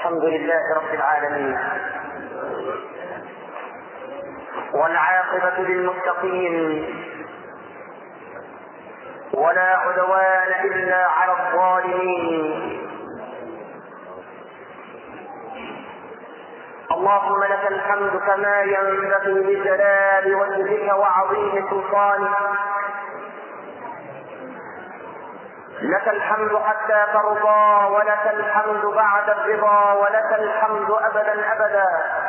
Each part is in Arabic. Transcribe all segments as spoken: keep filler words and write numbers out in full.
الحمد لله رب العالمين، والعاقبة للمتقين، ولا عدوان إلا على الظالمين. اللهم لك الحمد كما ينبغي لجلال وجهك وعظيم سلطانك. لك الحمد حتى ترضى، ولك الحمد بعد الرضا، ولك الحمد أبدا أبدا.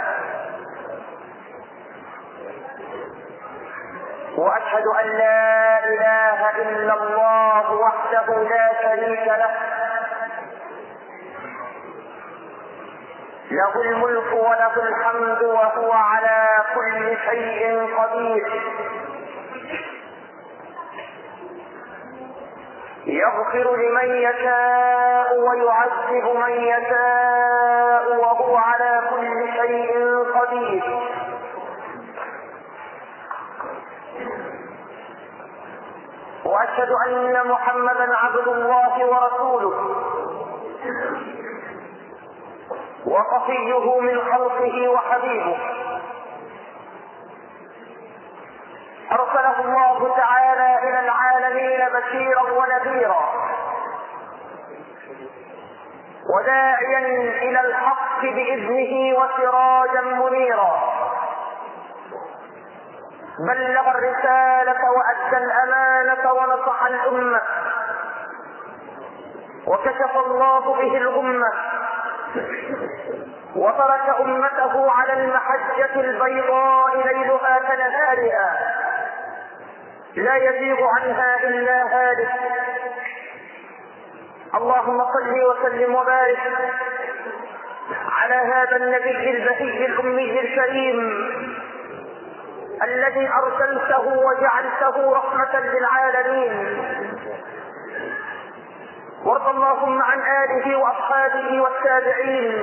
وأشهد أن لا إله إلا الله وحده لا شريك له، له الملك وله الحمد وهو على كل شيء قدير. يغفر لمن يشاء ويعذب من يشاء وهو على كل شيء قدير. وأشهد أن محمدا عبد الله ورسوله، وصفيه من خلقه وحبيبه، أرسله الله تعالى إلى العالمين بشيرا ونذيرا، وداعيا إلى الحق بإذنه وسراجا منيرا. بلغ الرسالة وأدى الأمانة ونصح الأمة، وكشف الله به الغمة، وترك أمته على المحجة البيضاء ليلها كنهارها، لا يزيغ عنها إلا هالك. اللهم صل وسلم وبارك على هذا النبي البهي الأمي الكريم الذي أرسلته وجعلته رحمة للعالمين. وارض اللهم عن آله وأصحابه والتابعين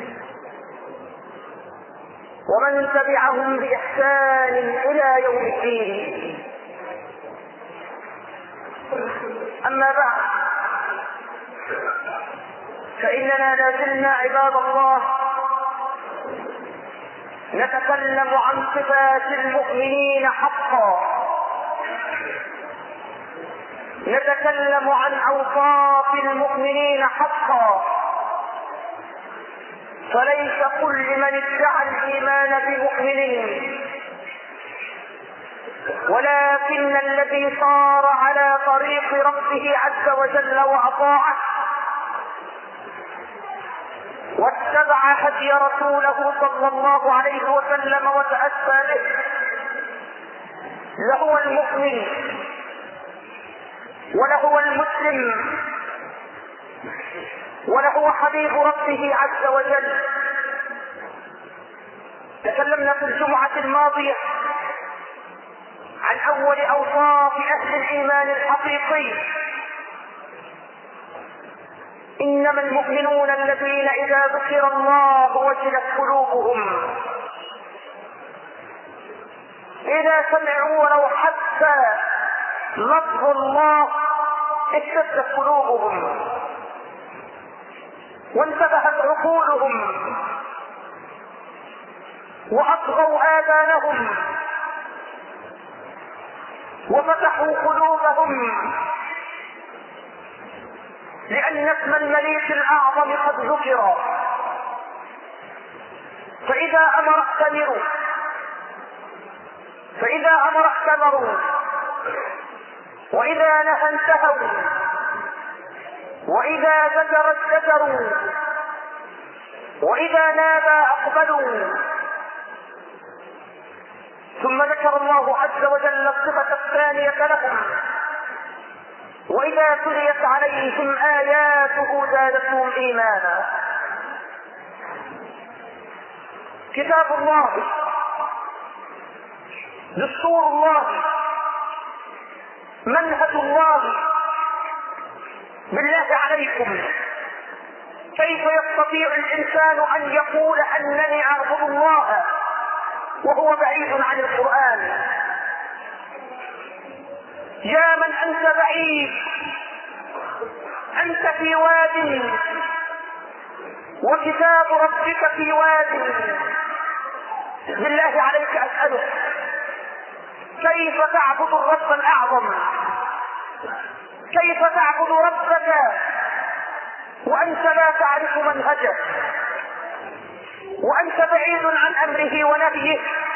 ومن تبعهم بإحسان إلى يوم الدين. أما بعد، فإننا لا زلنا عباد الله نتكلم عن صفات المؤمنين حقا، نتكلم عن أوصاف المؤمنين حقا. فليس كل من ادعى الإيمان بمؤمن، ولكن الذي صار على طريق ربه عز وجل وأطاعه واتبع هدي رسوله صلى الله عليه وسلم وتأسى به لهو المؤمن ولهو المسلم ولهو حبيب ربه عز وجل. تكلمنا في الجمعة الماضية عن أول أوصاف أهل الإيمان الحقيقي. إنما المؤمنون الذين إذا ذكر الله وجلت قلوبهم، إذا سمعوا ولو حتى لفظ الله اشتدت قلوبهم وانتبهت عقولهم وأصغوا آذانهم وفتحوا قلوبهم، لأن اسم المليك الأعظم قد ذكر. فإذا أمر ائتمروا فإذا أمر ائتمروا وإذا نهى انتهوا، وإذا زجر ازدجروا، وإذا نادى أقبلوا. ثم ذكر الله عز وجل الصفة الثانية لهم: وإذا تليت عليهم آياته زادتهم إيمانا. كتاب الله، دستور الله، منهج الله. بالله عليكم، كيف يستطيع الإنسان أن يقول أنني أعبد الله وهو بعيد عن القرآن؟ يا من أنت بعيد، أنت في واد وكتاب ربك في واد. بالله عليك أسألك، كيف تعبد الرب الأعظم؟ كيف تعبد ربك وأنت لا تعرف منهجه، وأنت بعيد عن أمره ونهيه،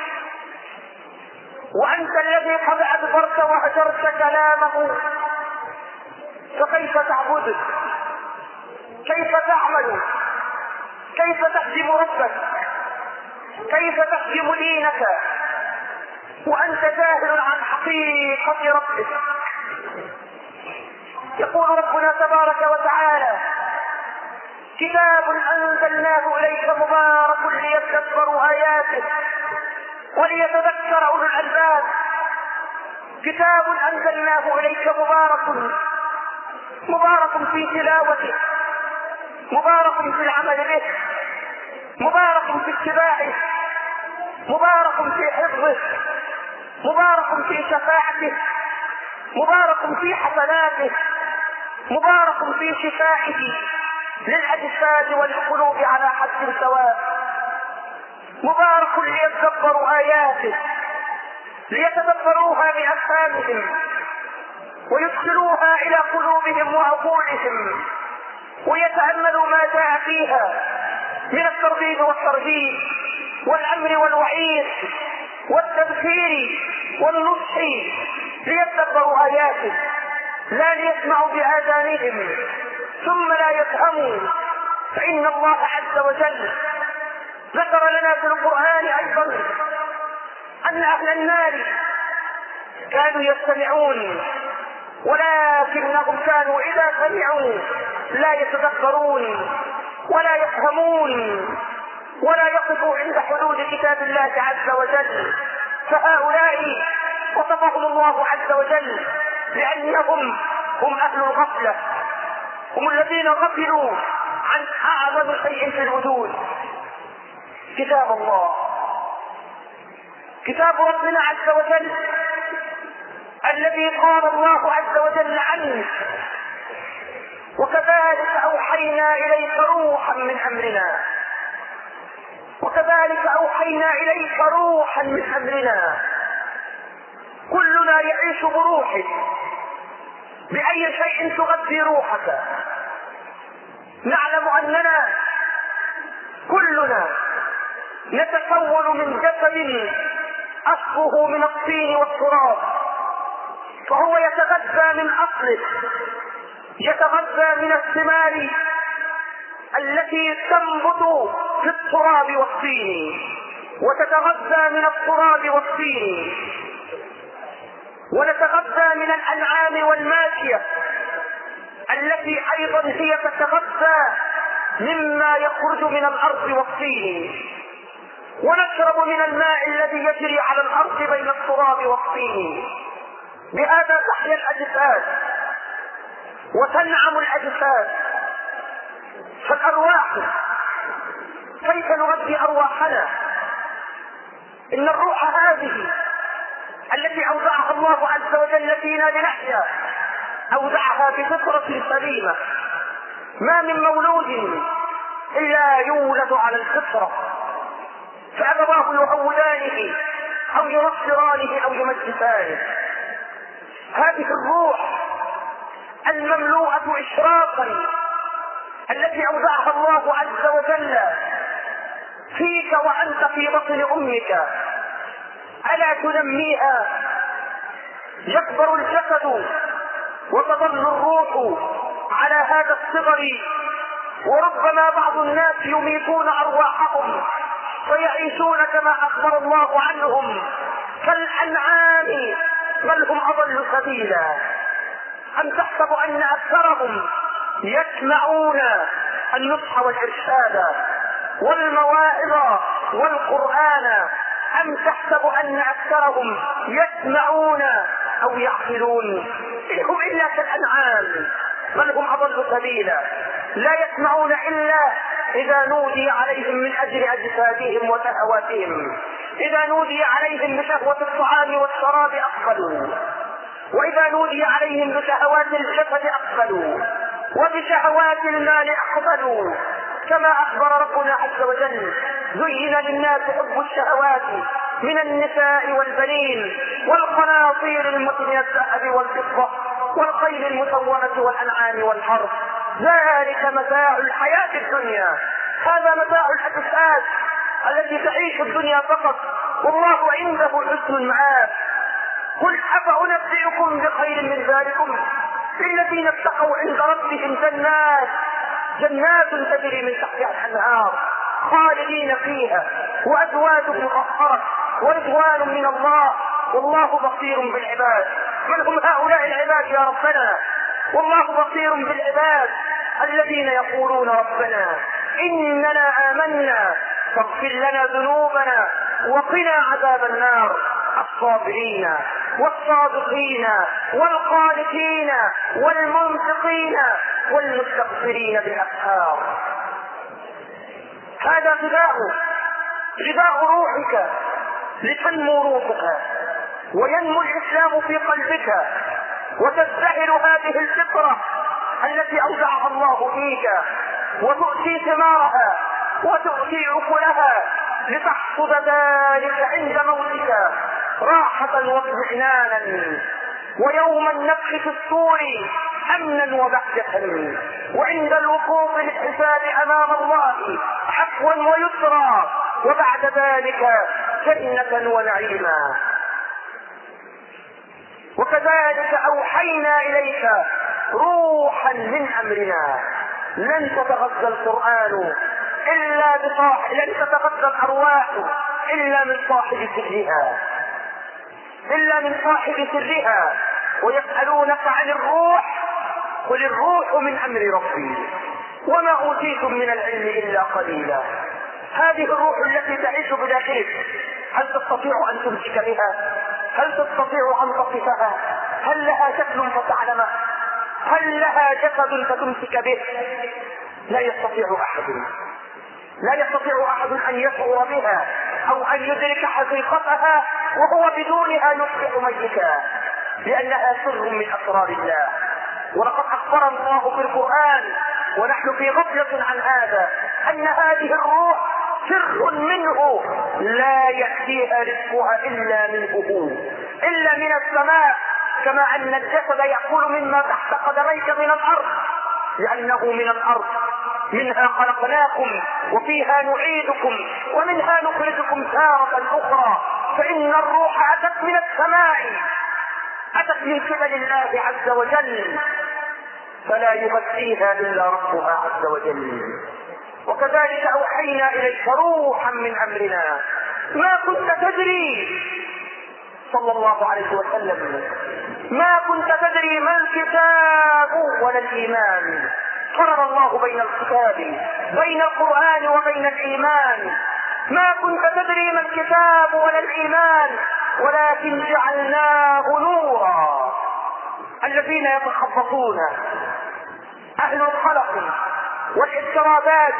وأنت الذي قد أدبرت وهجرت كلامه؟ فكيف تعبده؟ كيف تعمل؟ كيف تخدم ربك؟ كيف تخدم دينك وأنت جاهل عن حقيقة ربك؟ يقول ربنا تبارك وتعالى: كتاب أنزلناه إليك مبارك ليتدبروا آياته وليتذكر أولو الألباب. كتاب أنزلناه إليك مبارك، مبارك في تلاوته، مبارك في العمل به، مبارك في اتباعه، مبارك في حفظه، مبارك في شفاعته، مبارك في حسناته، مبارك في شفائه للأجساد والقلوب على حد سواء. مبارك ليتدبروا آياته، ليتدبروها بأفهامهم ويدخلوها إلى قلوبهم وعقولهم ويتأملوا ما جاء فيها من الترغيب والترهيب والأمر والوعيد والتذكير والنصح، ليتدبروا آياته لا ليسمعوا بآذانهم ثم لا يفهموا. فإن الله عز وجل ذكر لنا في القرآن أيضا أن أهل النار كانوا يستمعون، ولكنهم كانوا إذا سمعوا لا يتدبرون ولا يفهمون ولا يقفوا عند حدود كتاب الله عز وجل. فهؤلاء وصفهم الله عز وجل لأنهم هم أهل الغفلة، هم الذين غفلوا عن أعظم شيء في الوجود، كتاب الله، كتاب ربنا عز وجل الذي قال الله عز وجل عنه: وكذلك أوحينا إليك روحا من أمرنا. وكذلك أوحينا إليك روحا من أمرنا. كلنا يعيش بروحه. بأي شيء تغذي روحك؟ نعلم أننا كلنا نتكون من جسد أصله من الطين والتراب، فهو يتغذى من أصله، يتغذى من الثمار التي تنبت في التراب والطين، وتتغذى من التراب والطين، ونتغذى من الأنعام والماشية التي أيضا هي تتغذى مما يخرج من الأرض والطين، ونشرب من الماء الذي يجري على الأرض بين التراب والطين. بهذا تحيا الأجساد وتنعم الأجساد. فالأرواح، كيف نغذي أرواحنا؟ إن الروح هذه التي أودعها الله عز وجل فينا لنحيا أودعها بفطرة سليمة. ما من مولود إلا يولد على الفطرة، فأبواه يهودانه أو ينصرانه أو يمجسانه. هذه الروح المملوءة إشراقا التي أودعها الله عز وجل فيك وأنت في بطن أمك، ألا تنميها؟ يكبر الجسد وتظل الروح على هذا الصغر، وربما بعض الناس يميتون أرواحهم ويعيشون كما أخبر الله عنهم كالأنعام بل هم أضل سبيلا. أم تحسب أن أكثرهم يسمعون النصح والإرشاد والمواعظ والقرآن؟ أم تحسب أن أكثرهم يسمعون أو يعقلون؟ إن هم إلا كالأنعام بل هم أضل سبيلا. لا يسمعون إلا إذا نودي عليهم من أجل أجسادهم وشهواتهم. إذا نودي عليهم بشهوة الطعام والشراب أقبلوا، وإذا نودي عليهم بشهوات الجسد أقبلوا، وبشهوات المال أقبلوا. كما أخبر ربنا عز وجل: زين للناس حب الشهوات من النساء والبنين والقناطير المقنطرة من الذهب والفضة والخيل المسومة والأنعام والحرث، ذلك متاع الحياة الدنيا. هذا متاع الأجساد التي تعيش الدنيا فقط، والله عنده حسن المآب. قل أفأنبئكم بخير من ذلكم للذين اتقوا عند ربهم جنات جنات تجري من تحتها الأنهار خالدين فيها وأزواج مطهرة ورضوان من الله والله بصير بالعباد. من هم هؤلاء العباد يا ربنا؟ والله بصير بالعباد الذين يقولون: ربنا إننا آمنا فاغفر لنا ذنوبنا وقنا عذاب النار. الصابرين والصادقين والقانتين والمنفقين والمستغفرين بالأسحار. هذا غذاء غذاء روحك لتنمو روحك وينمو الإسلام في قلبك وتزدهر هذه الفطرة التي أودعها الله فيك وتؤتي ثمارها وتؤتي أكلها لتحصد ذلك عند موتك راحة واطمئنانا، ويوم النفخ في الصور أمنا وبهجة، وعند الوقوف للحساب أمام الله عفوا ويسرا، وبعد ذلك جنة ونعيما. وكذلك أوحينا إليك روحا من أمرنا. لن تتغذى القرآن إلا بصاحب لن تتغذى الأرواح إلا من صاحب سرها إلا من صاحب سرها ويسألونك عن الروح قل الروح من أمر ربي وما أوتيتم من العلم إلا قليلا. هذه الروح التي تعيش بداخلك، هل تستطيع أن تمسك بها؟ هل تستطيع أن تصفها؟ هل لها شكل فتعلمه؟ هل لها جسد فتمسك به؟ لا يستطيع أحد لا يستطيع أحد أن يشعر بها أو أن يدرك حقيقتها وهو بدونها يصبح ميتا، لأنها سر من أسرار الله. ولقد أخبر الله في القرآن ونحن في غفلة عن هذا أن هذه الروح سر منه لا يأتيها رزقها إلا منه هو إلا من السماء، كما أن الجسد يأكل مما تحت قدميك من الأرض لأنه من الأرض، منها خلقناكم وفيها نعيدكم ومنها نخرجكم تارة أخرى. فإن الروح أتت من السماء، أتت من قبل الله عز وجل، فلا يغذيها إلا ربها عز وجل. وكذلك أوحينا إليك روحا من أمرنا ما كنت تدري صلى الله عليه وسلم ما كنت تدري ما الكتاب ولا الإيمان. قرر الله بين الكتاب بين القرآن وبين الإيمان. ما كنت تدري ما الكتاب ولا الإيمان ولكن جعلناه نورا. الذين يتخبطون أهل الخلق والاضطرابات،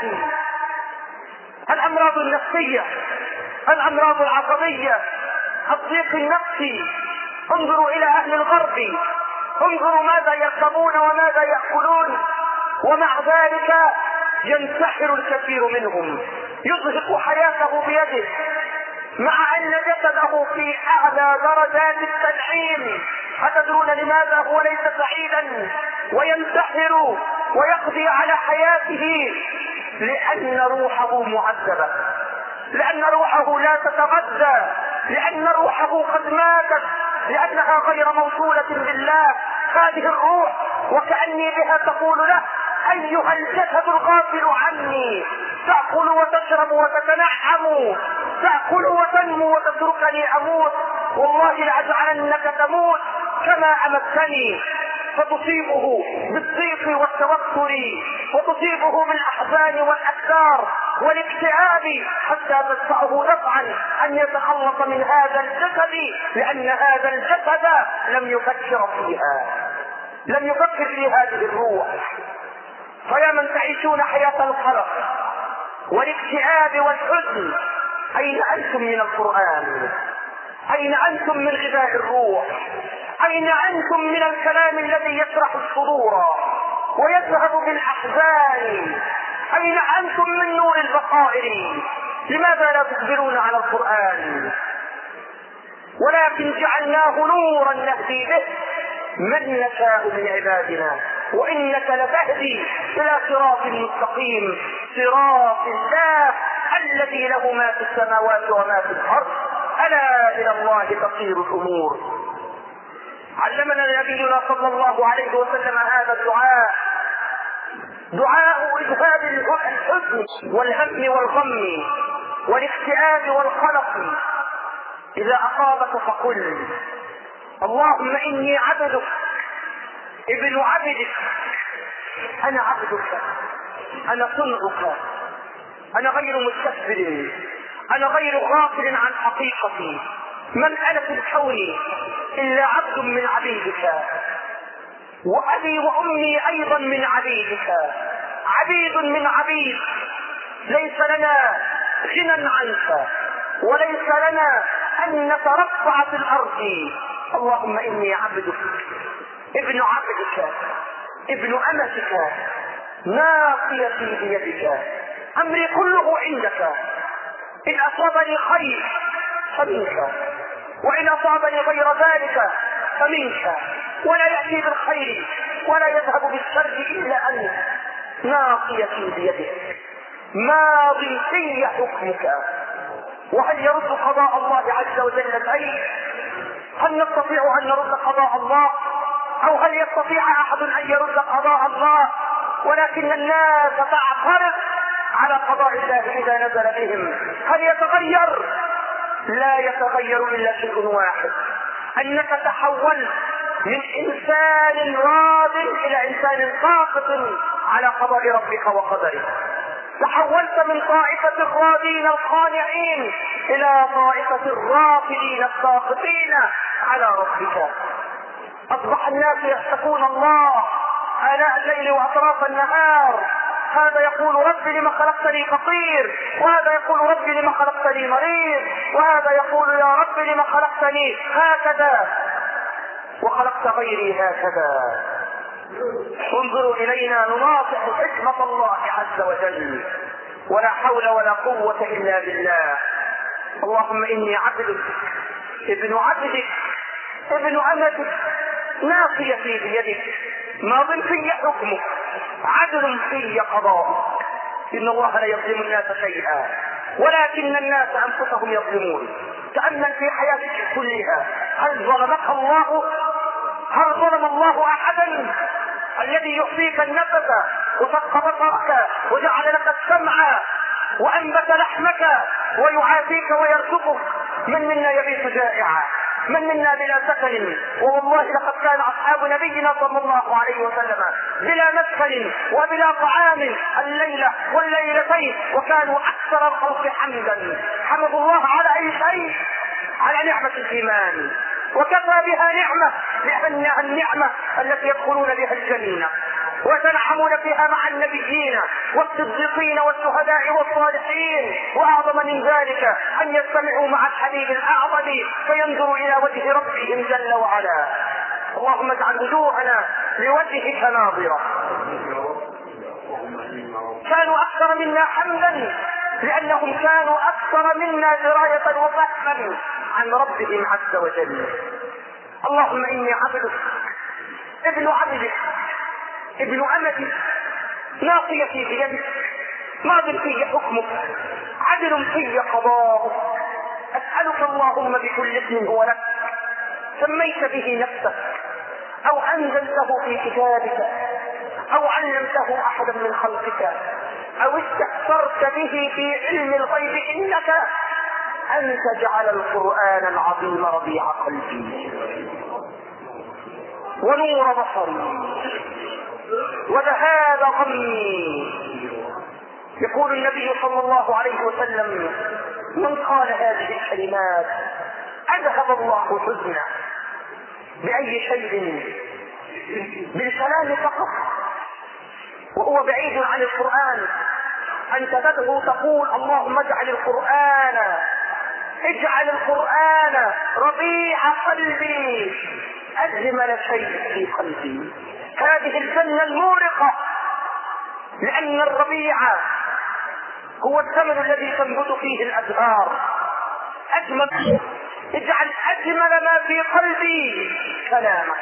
الأمراض النفسية، الأمراض العصبية، الضيق النفسي، انظروا إلى أهل الغرب، انظروا ماذا يركبون وماذا يأكلون، ومع ذلك ينتحر الكثير منهم، يزهق حياته بيده مع أن جسده في أعلى درجات التنعيم. أتدرون لماذا هو ليس سعيدا وينتحر ويقضي على حياته؟ لأن روحه معذبة، لأن روحه لا تتغذى، لأن روحه قد ماتت، لأنها غير موصولة بالله. هذه الروح وكأني بها تقول له: أيها الجسد الغافل عني، تأكل وتشرب وتتنعم، تأكل وتنمو وتتركني أموت، والله لأجعلنك تموت كما أمتني. فتصيبه بالضيق والتوتر وتصيبه بالأحزان والأكدار والاكتئاب حتى تدفعه دفعا أن يتخلص من هذا الجسد، لأن هذا الجسد لم يفكر فيها لم يفكر في هذه الروح. فيا من تعيشون حياة القلق والاكتئاب والحزن، أين أنتم من القرآن؟ أين أنتم من غذاء الروح؟ أين أنتم من الكلام الذي يشرح الصدور ويذهب بالأحزان؟ أين أنتم من نور البصائر؟ لماذا لا تقبلون على القرآن؟ ولكن جعلناه نورا نهدي به من نشاء من عبادنا، وإنك لتهدي إلى صراط مستقيم، صراط الله الذي له ما في السماوات وما في الأرض، ألا إلى الله تصير الأمور. علمنا نبينا صلى الله عليه وسلم هذا الدعاء، دعاء إذهاب الحزن والهم والغم والاكتئاب والقلق. إذا أصابك فقل اللهم إني عبدك ابن عبدك، أنا عبدك، أنا صنعك، أنا غير مستكبر، أنا غير غافل عن حقيقتي، من أنا في الكون إلا عبد من عبيدك، وأبي وأمي أيضا من عبيدك، عبيد من عبيد، ليس لنا غنى عنك وليس لنا أن نترفع في الأرض. اللهم إني عبدك ابن عبدك ابن أمتك، ناصيتي بيدك، أمري كله عندك، إن أصابني خير فمنك، وإن أصابني غير ذلك فمنك، ولا يأتي بالخير ولا يذهب بالشر إلا أنت، ناصيتي بيدك، ماض في حكمك. وهل يرد قضاء الله عز وجل شيء؟ هل نستطيع أن نرد قضاء الله؟ أو هل يستطيع أحد أن يرد قضاء الله؟ ولكن الناس تعترض على قضاء الله إذا نزل بهم. هل يتغير؟ لا يتغير إلا شيء واحد، أنك تحولت من إنسان راض إلى إنسان ساخط على قضاء ربك وقدره. تحولت من طائفة الراضين القانعين إلى طائفة الرافضين الساخطين على ربك. أصبح الناس يشتكون الله آناء الليل وأطراف النهار، هذا يقول رب لما خلقتني فقير، وهذا يقول رب لما خلقتني مريض، وهذا يقول يا رب لما خلقتني هكذا وخلقت غيري هكذا. انظروا إلينا نناصح حكمة الله عز وجل، ولا حول ولا قوة إلا بالله. اللهم إني عبدك ابن عبدك ابن أمتك، ناصيتي بيدك، ماض في حكمك، عدل في قضاءك. إن الله لا يظلم الناس شيئا ولكن الناس أنفسهم يظلمون. تأمل في حياتك كلها، هل ظلمك الله؟ هل ظلم الله أحدا؟ الذي يحييك النفس وفق بصرك وجعل لك السمع وأنبت لحمك ويعافيك ويرزقك، من منا يبيت جائعا؟ من منا بلا سكن؟ والله لقد كان أصحاب نبينا صلى الله عليه وسلم بلا مسكن وبلا طعام الليلة والليلتين، وكانوا أكثر الخلق حمدا. حمدوا الله على أي شيء؟ على نعمة الإيمان، وكفى بها نعمة، لأنها النعمة التي يدخلون بها الجنة ويتنعمون فيها مع النبيين والصديقين والشهداء والصالحين. وأعظم من ذلك أن يستمعوا مع الحبيب الأعظم فينظروا إلى وجه ربهم جل وعلا. اللهم اجعل وجوهنا لوجهك ناظرة. كانوا أكثر منا حمدا لأنهم كانوا أكثر منا دراية وفهما عن ربهم عز وجل. اللهم إني عبدك ابن عبدك ابن أمتك، ناصيتي بيدك، ماض في حكمك، عدل في قضاؤك. أسألك اللهم بكل اسم هو لك سميت به نفسك أو أنزلته في كتابك أو علمته أحدا من خلقك أو استأثرت به في علم الغيب إنك أن تجعل القرآن العظيم ربيع قلبي ونور بصري وذهاب غمي. يقول النبي صلى الله عليه وسلم: من قال هذه الكلمات أذهب الله حزنه. بأي شيء؟ بالكلام فقط، وهو بعيد عن القرآن. أنت تدعو تقول: اللهم اجعل القرآن اجعل القرآن ربيع قلبي، أجمل شيء في قلبي، هذه الجنة المورقة لأن الربيع هو الزمن الذي تنبت فيه الأزهار. أجمل اجعل أجمل ما في قلبي كلامك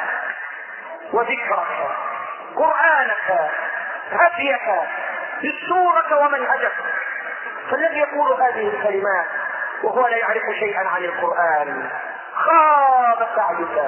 وذكرك، قرآنك، هديك، دستورك ومنهجك. فالذي يقول هذه الكلمات وهو لا يعرف شيئا عن القرآن خاب سعيك،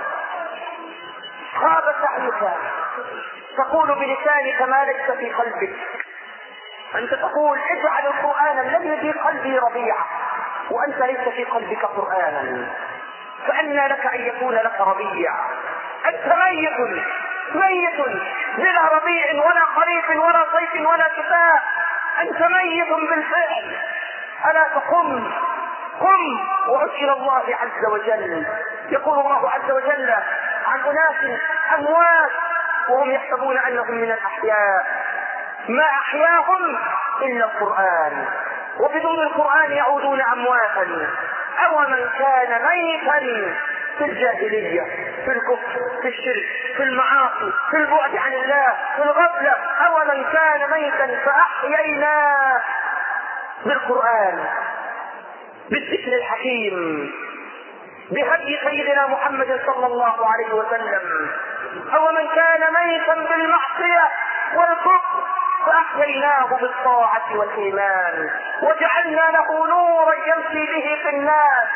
خاب سعيك. تقول بلسانك ما ليس في قلبك. أنت تقول اجعل القرآن الذي في قلبي ربيعا وأنت ليس في قلبك قرآنا، فأنى لك أن يكون لك ربيع؟ أنت ميت ميت بلا ربيع ولا خريف ولا صيف ولا شتاء، أنت ميت بالفعل. ألا تقم قم وعد إلى الله عز وجل. يقول الله عز وجل عن أناس أموات وهم يحسبون أنهم من الأحياء، ما أحياهم إلا القرآن، وبدون القرآن يعودون أمواتا. أو من كان ميتا في الجاهلية، في الكفر، في الشرك، في المعاصي، في البعد عن الله، في الغفلة، أو من كان ميتا فأحييناه بالقرآن، بالذكر الحكيم، بهدي سيدنا محمد صلى الله عليه وسلم. أو من كان ميتا بالمعصية والكفر فأحييناه بالطاعة والإيمان وجعلنا له نورا يمشي به في الناس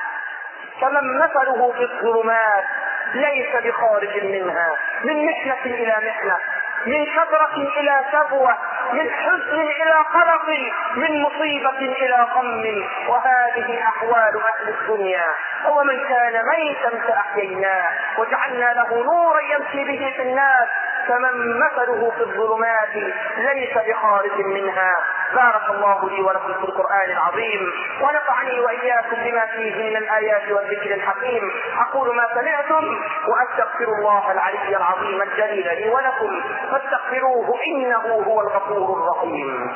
كمن مثله في الظلمات ليس بخارج منها، من محنة إلى محنة، من شبرة إلى شبوة، من حزن إلى قلق، من مصيبة إلى غم، وهذه أحوال أهل الدنيا. هو من كان ميتا فأحييناه وجعلنا له نورا يمشي به في الناس كمن مثله في الظلمات ليس بخارج منها. بارك الله لي ولكم في القرآن العظيم، ونفعني وإياكم بما فيه من الآيات والذكر الحكيم. أقول ما سمعتم وأستغفر الله العلي العظيم الجليل لي ولكم فاستغفروه إنه هو الغفور الرحيم.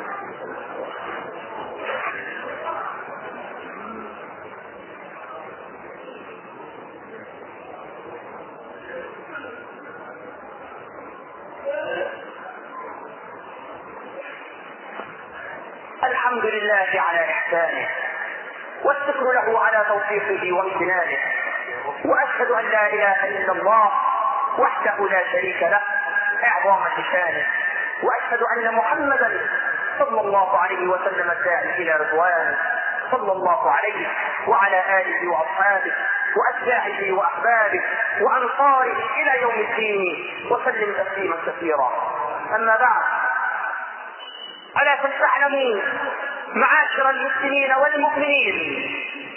الحمد لله على إحسانه، والشكر له على توفيقه وامتنانه، وأشهد أن لا إله إلا الله وحده لا شريك له إعظام شانه، وأشهد أن محمدا صلى الله عليه وسلم الداعي إلى رضوانه صلى الله عليه وعلى آله وأصحابه وأتباعه وأحبابه وأنصاره إلى يوم الدين وسلم تسليما كثيرا. أما بعد، ألا تعلموا معاشر المسلمين والمؤمنين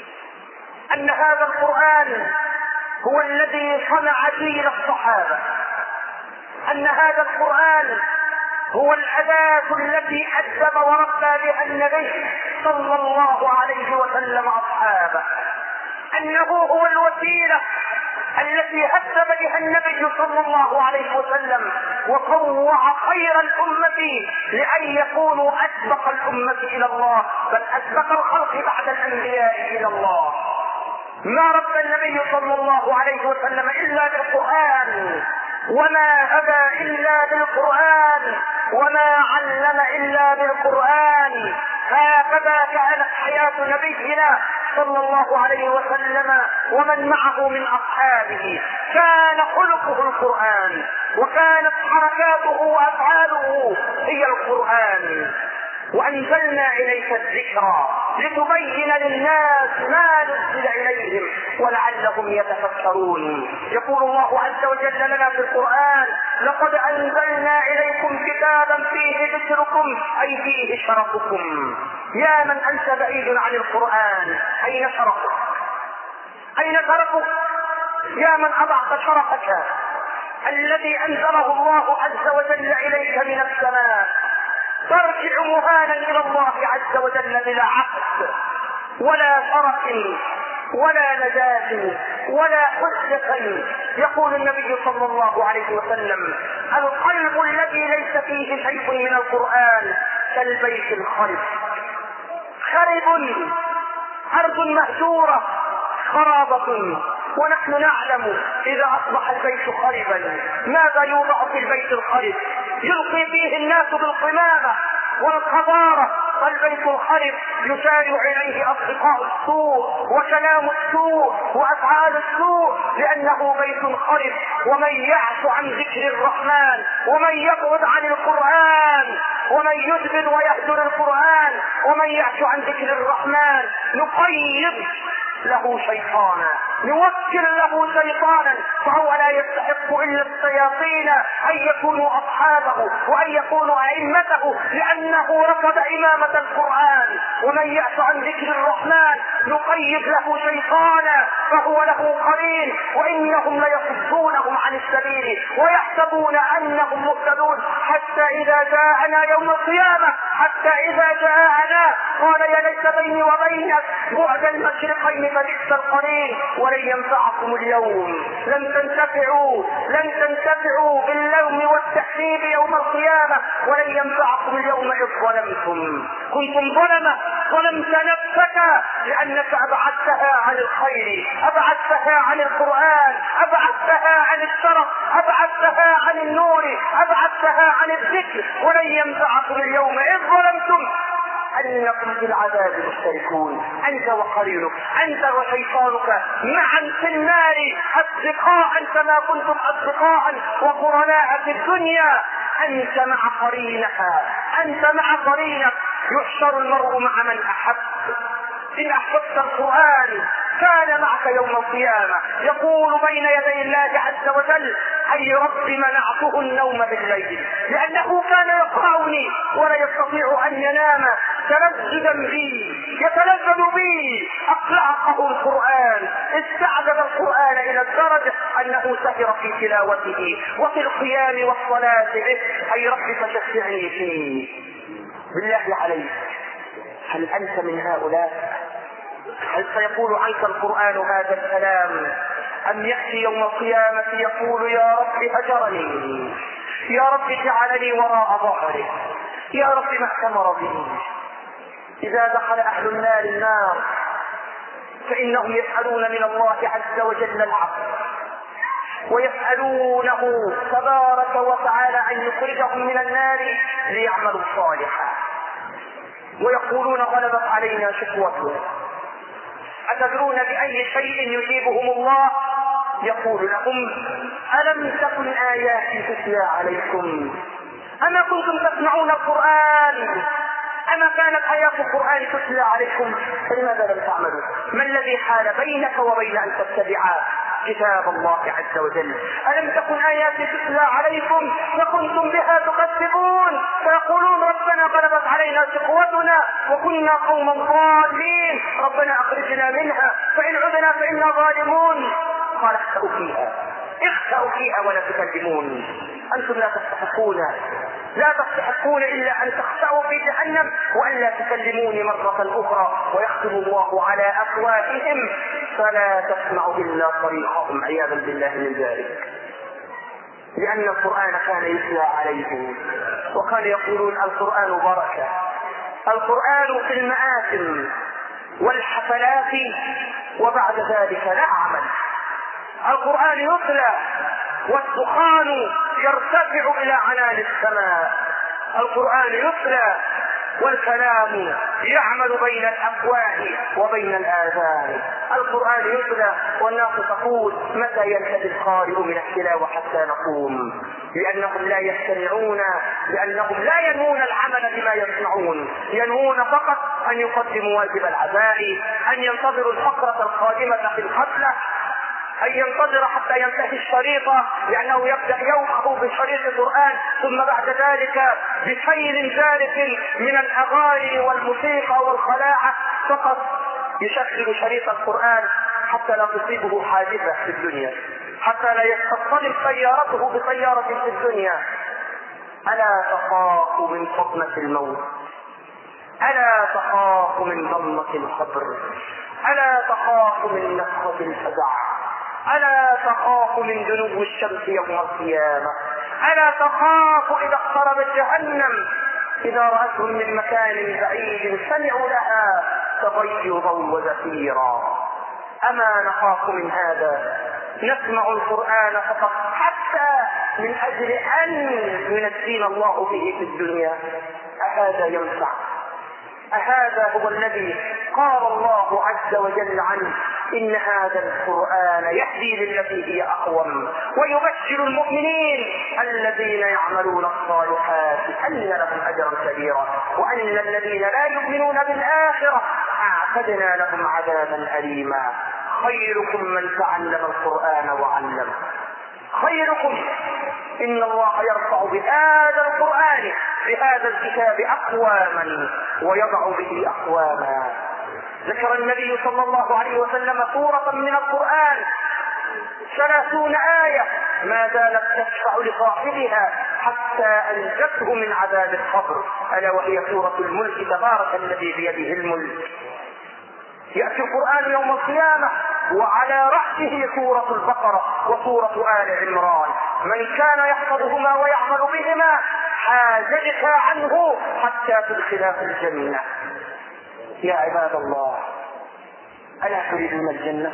أن هذا القرآن هو الذي صنع جيل الصحابة، أن هذا القرآن هو الأداة التي أدب وربى بها النبي صلى الله عليه وسلم أصحابه، أنه هو الوسيلة التي هدب بها النبي صلى الله عليه وسلم وطوع خير الأمة لأن يكونوا أسبق الأمة إلى الله، بل أسبق الخلق بعد الأنبياء إلى الله. ما ربى النبي صلى الله عليه وسلم إلا بالقرآن، وما هدى إلا بالقرآن، وما علم إلا بالقرآن. هكذا كانت حياة نبينا صلى الله عليه وسلم ومن معه من أصحابه، كان خلقه القرآن، وكانت حركاته وأفعاله هي القرآن. وأنزلنا إليك الذكرى لتبين للناس ما نزل إليهم ولعلهم يتفكرون. يقول الله عز وجل لنا في القرآن: لقد أنزلنا إليكم كتابا فيه ذكركم أي فيه شرفكم. يا من أنت بعيد عن القرآن، أين شرفك؟ أين شرفك؟ يا من أضعت شرفك الذي أنزله الله عز وجل إليك من السماء، ترجع مهانا إلى الله عز وجل بلا عقد ولا شرف ولا نجاة ولا حجة. يقول النبي صلى الله عليه وسلم: القلب الذي ليس فيه شيء من القرآن كالبيت الخرب، خرب، أرض مهجورة، خرابة. ونحن نعلم إذا أصبح البيت خربا ماذا يوضع في البيت الخرب؟ يلقي فيه الناس بالقمامة والقذارة. فالبيت الخرب يسارع إليه أصدقاء السوء وكلام السوء وأفعال السوء، لأنه بيت خرب. ومن يعش عن ذكر الرحمن ومن يبعد عن القرآن ومن يدبر ويهجر القرآن ومن يعش عن ذكر الرحمن نقيض له شيطانا، نوكل له شيطانا، فهو لا يستحق الا الشياطين ان يكونوا اصحابه وان يكونوا ائمته، لانه رفض امامة القرآن. ومن يعش عن ذكر الرحمن نقيض له شيطانا فهو له قرين، وانهم ليصدونهم عن السبيل ويحسبون انهم مهتدون، حتى اذا جاءنا يوم القيامة حتى اذا جاءنا قال يا ليت بيني وبينك بعد المشرقين فبئس القرين ولن ينفعكم اليوم، لن تنتفعوا لن تنتفعوا باللوم والتحسيب يوم القيامة، ولن ينفعكم اليوم إذ ظلمتم. كنتم ظلمة، ظلمت نفسك لأنك أبعدتها عن الخير، أبعدتها عن القرآن، أبعدتها عن الشرف، أبعدتها عن النور، أبعدتها عن الذكر. ولن ينفعكم اليوم إذ ظلمتم أنكم في العذاب مشتركون، أنت وقرينك، أنت وشيطانك معا في النار أصدقاء كما كنتم أصدقاء وقرناء في الدنيا. أنت مع قرينها، أنت مع قرينك. يحشر المرء مع من أحب. إن أحببت القرآن كان معك يوم القيامة يقول بين يدي الله عز وجل أي رب منعته النوم بالليل لأنه كان يقرأني ولا يستطيع أن ينام تلذذا بي، يتلذذ بي، أقلعه القرآن، استعجب القرآن إلى الدرجة أنه سهر في تلاوته وفي القيام والصلاة به. أي رب فشفعني فيه. بالله عليك هل أنت من هؤلاء؟ هل سيقول عنك القرآن هذا الكلام أم يأتي يوم القيامة يقول يا رب هجرني، يا رب جعلني وراء ظهري، يا رب ما اعتمر بي؟ إذا دخل أهل النار النار فإنهم يسألون من الله عز وجل العفو ويسألونه تبارك وتعالى أن يخرجهم من النار ليعملوا صالحا، ويقولون غلبت علينا شقوتنا. أتدرون بأي شيء يجيبهم الله؟ يقول لهم ألم تكن آياتي تتلى عليكم؟ أما كنتم تسمعون القرآن؟ أما كانت آيات القرآن تتلى عليكم؟ فلماذا لم تعملوا؟ ما الذي حال بينك وبين أن تتبع كتاب الله عز وجل؟ ألم تكن آياتي تتلى عليكم فكنتم بها تكذبون؟ فيقولون ربنا غلبت علينا شقوتنا وكنا قوما ضالين، ربنا أخرجنا منها فإن عدنا فإنا ظالمون. قال اخسأوا فيها، اخسأوا فيها ولا تكلمون، أنتم لا تستحقون لا تستحقون إلا أن تخسأوا في جهنم وأن لا تكلموني مرة أخرى. ويختم الله على أفواههم فلا تسمع إلا صريخهم عياذا بالله من ذلك، لأن القرآن كان يتلى عليهم وكان يقولون القرآن بركة، القرآن في المآتم والحفلات وبعد ذلك لا عمل. القرآن يتلى والدخان يرتفع إلى عنان السماء، القرآن يتلى والكلام يعمل بين الأفواه وبين الآذان، القرآن يتلى والناس تقول متى ينتهي القارئ من التلاوة حتى نقوم، لأنهم لا يستمعون، لأنهم لا ينوون العمل بما يسمعون، ينوون فقط أن يقدموا واجب العزاء، أن ينتظروا الفقرة القادمة في الحفلة، أن ينتظر حتى ينتهي الشريطة، لأنه يبدأ يومه بشريط القرآن ثم بعد ذلك بسيل جارف من الأغاني والموسيقى والخلاعة، فقط يشغل شريط القرآن حتى لا تصيبه حادثة في الدنيا، حتى لا يتصطدم سيارته بسيارة في الدنيا. ألا تخاف من صدمة الموت؟ ألا تخاف من ضمة القبر؟ ألا تخاف من نفخة الفزع؟ ألا تخاف من جنوب الشمس يوم القيامة؟ ألا تخاف إذا اقتربت جهنم إذا رأتهم من مكان بعيد سمعوا لها تغيظا وزفيرا؟ أما نخاف من هذا؟ نسمع القرآن فقط حتى من أجل أن ينجينا الله به في الدنيا. أهذا ينفع؟ أهذا هو الذي قال الله عز وجل عنه إن هذا القرآن يهدي للتي هي أقوم ويبشر المؤمنين الذين يعملون الصالحات أن لهم أجرا كبيرا وأن الذين لا يؤمنون بالآخرة أعتدنا لهم عذابا أليما. خيركم من تعلم القرآن وعلمه. خيركم، إن الله يرفع بهذا القرآن بهذا الكتاب أقواما ويضع به أقواما. ذكر النبي صلى الله عليه وسلم سورة من القرآن ثلاثون آية ما زالت تشفع لصاحبها حتى أنجته من عذاب القبر، ألا وهي سورة الملك تبارك الذي بيده الملك. يأتي القرآن يوم القيامة وعلى رأسه سورة البقرة وسورة آل عمران. من كان يحفظهما ويعمل بهما حاججك عنه حتى تدخل في الجنة. يا عباد الله، ألا تريدون الجنة؟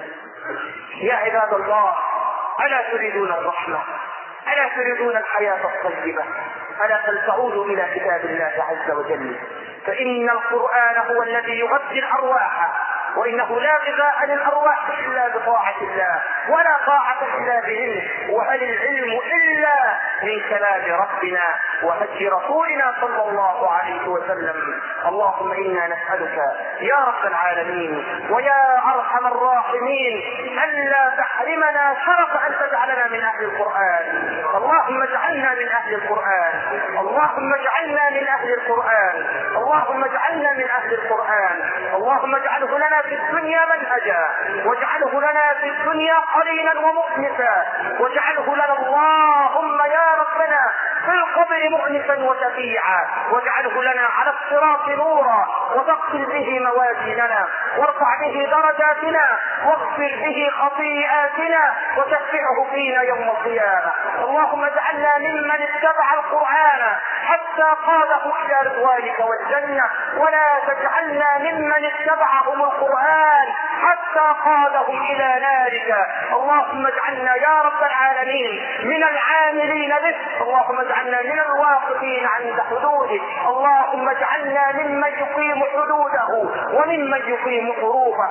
يا عباد الله، ألا تريدون الرحمة؟ ألا تريدون الحياة الطيبة؟ ألا فلتعودوا إلى كتاب الله عز وجل، فإن القرآن هو الذي يغذي الأرواح، وإنه لا غذاء للأرواح إلا بطاعة الله ولا طاعة إلا به، وهل العلم إلا من كلام ربنا وهدي رسولنا صلى الله عليه وسلم. اللهم إنا نسألك يا رب العالمين ويا أرحم الراحمين ألا تحرمنا شرف أن تجعلنا من أهل القرآن. اللهم اجعلنا من أهل القرآن، اللهم اجعلنا من أهل القرآن، اللهم اجعلنا من أهل القرآن. اللهم اجعله لنا في الدنيا منهجا، واجعله لنا في الدنيا قليلا ومؤنسا، واجعله لنا اللهم يا ربنا في القبر مؤنسا وشفيعا، واجعله لنا على الصراط نورا، وتغفر به موازيننا، وارفع به درجاتنا، واغفر به خطيئاتنا، وتشفعه فينا يوم القيامة. اللهم اجعلنا ممن اتبع القرآن حتى قاده إلى رضوانك والجنة، ولا تجعلنا ممن اتبعهم القرآن حتى قادهم إلى نارك. اللهم اجعلنا يا رب العالمين من العاملين به، اللهم اجعلنا من الواقفين عند حدوده، اللهم اجعلنا ممن يقيم حدوده وممن يقيم حروفه.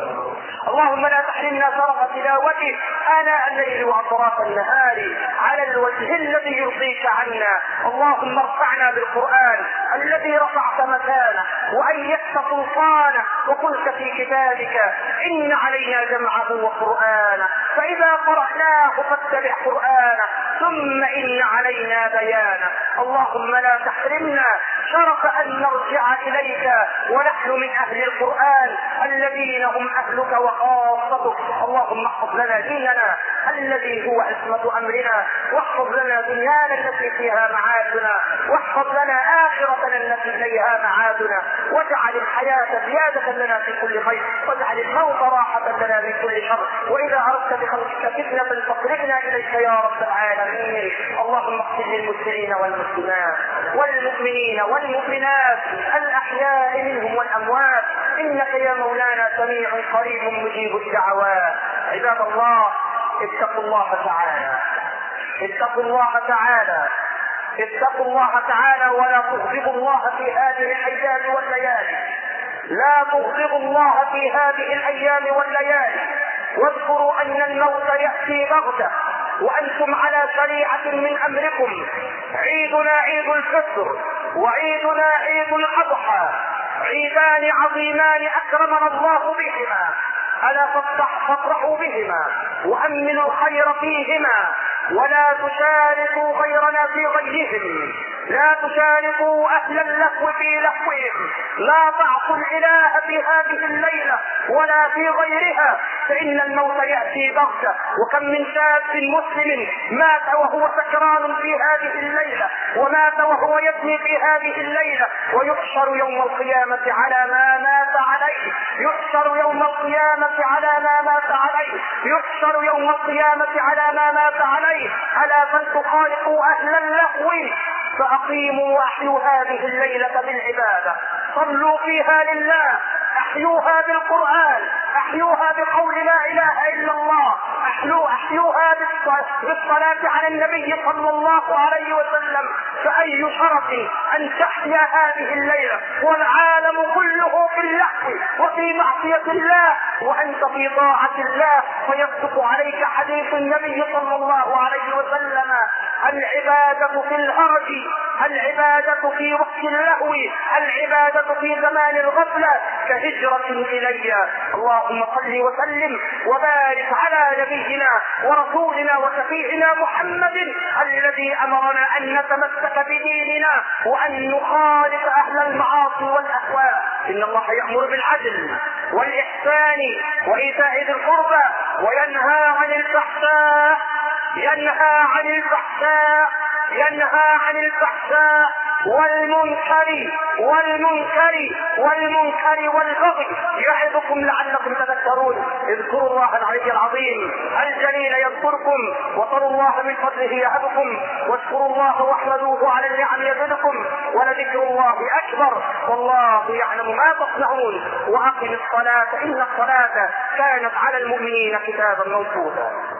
اللهم لا تحرمنا شرف تلاوته آناء الليل وأطراف النهار على الوجه الذي يرضيك عنا. اللهم ارفعنا بالقرآن الذي رفعت مكانه وأيدت سلطانه، وقلت في كتابك إن علينا جمعه وقرآنه، فإذا قرأناه فاتبع قرآنه ثم إن علينا بيانه. اللهم لا تحرمنا شرف أن نرجع إليك ونحن من أهل القرآن الذين هم أهلك وخاصتك. اللهم احفظ لنا ديننا الذي هو عصمة أمرنا، واحفظ لنا دنيانا التي فيها معادنا، واحفظ لنا آخرتنا التي إليها معادنا، واجعل الحياة زيادة لنا في كل خير، واجعل الموت راحة لنا من كل شر، وإذا أردت بخلقك فتنة فاقربنا إليك يا رب العالمين. اللهم اغفر للمسلمين والمسلمات والمؤمنين والمؤمنات الأحياء منهم والأموات، إنك يا مولانا سميع قريب مجيب الدعوات. عباد الله، اتقوا الله تعالى، اتقوا الله تعالى، اتقوا الله تعالى، ولا تغضبوا الله في هذه الأيام والليالي، لا تغضبوا الله في هذه الأيام والليالي. واذكروا أن الموت يأتي بغتة وأنتم على شريعة من أمركم. عيدنا عيد الفطر وعيدنا عيد الأضحى، عيدان عظيمان أكرمنا الله بهما، ألا فافرحوا بهما وأمنوا الخير فيهما، ولا تشاركوا غيرنا في غيرهم، لا تشاركوا أهل اللهو في لهوهم، لا تعصوا الإله في هذه الليلة ولا في غيرها، فإن الموت يأتي بغتة. وكم من شاب مسلم مات وهو سكران في هذه الليلة، ومات وهو يبني في هذه الليلة، ويحشر يوم القيامة على ما مات عليه، يحشر يوم القيامة على ما مات عليه، يحشر يوم القيامة على ما مات عليه. ألا فلتخالقوا أهل اللهو فأقيموا وأحيوا هذه الليلة بالعبادة، صلوا فيها لله، أحيوها بالقرآن، أحيوها بقول لا إله إلا الله، واحلو احيوها بالصلاة على النبي صلى الله عليه وسلم. فأي شرف أن تحيا هذه الليلة والعالم كله في اللهو وفي معصية الله وأنت في طاعة الله، فيصدق عليك حديث النبي صلى الله عليه وسلم: العبادة في الهرج، العبادة في وقت اللهو، العبادة في زمان الغفلة كهجرة إلي. اللهم صل وسلم وبارك على نبينا ورسولنا وشفيعنا محمد الذي أمرنا أن نتمسك بديننا وأن نخالف أهل المعاصي والأهواء. إن الله يأمر بالعدل والإحسان وإيتاء ذي القربى وينهى عن الفحشاء ينهى عن الفحشاء ينهى عن الفحشاء والمنكر والمنكر والمنكر والبغي يعظكم لعلكم تذكرون. اذكروا الله العلي العظيم الجليل يذكركم، وصلوا الله من فضله يهبكم، واشكروا الله واحمدوه على النعم يزدكم، ولذكر الله اكبر والله يعلم ما تصنعون. واقم الصلاة إن الصلاة كانت على المؤمنين كتابا موقوتا.